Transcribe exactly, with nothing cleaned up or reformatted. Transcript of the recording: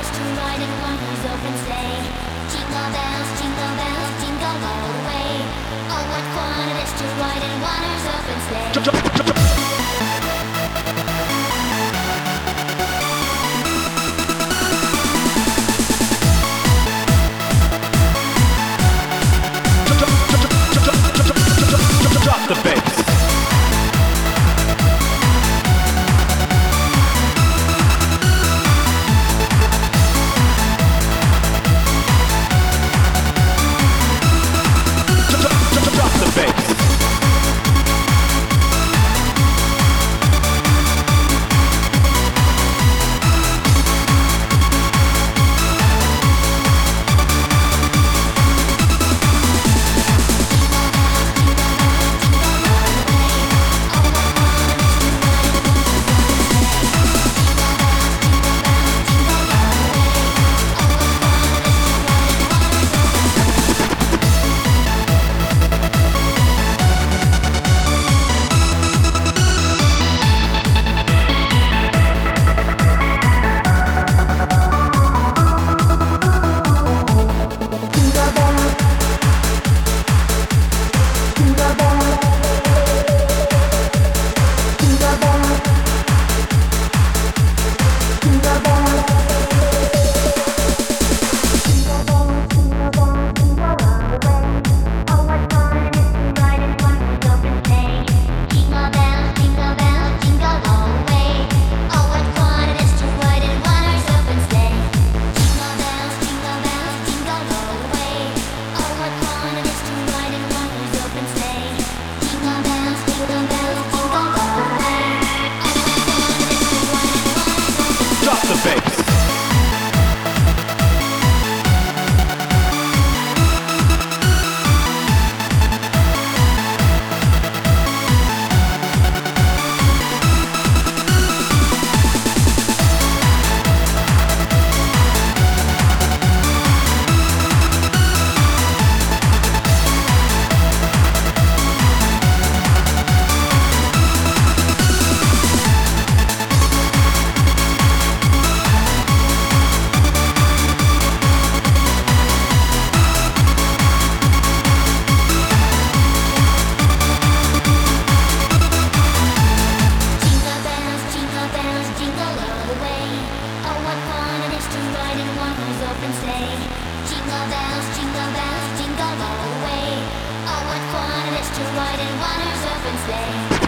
is to ride in one who's open sleigh. Jingle bells, jingle bells, jingle all the way. Oh, what fun it is to ride in one who's open sleigh. Drop the bass. Drop the bass. Jingle bells, jingle bells, jingle all the way. Oh, what fun it is to ride in one who's open sleigh.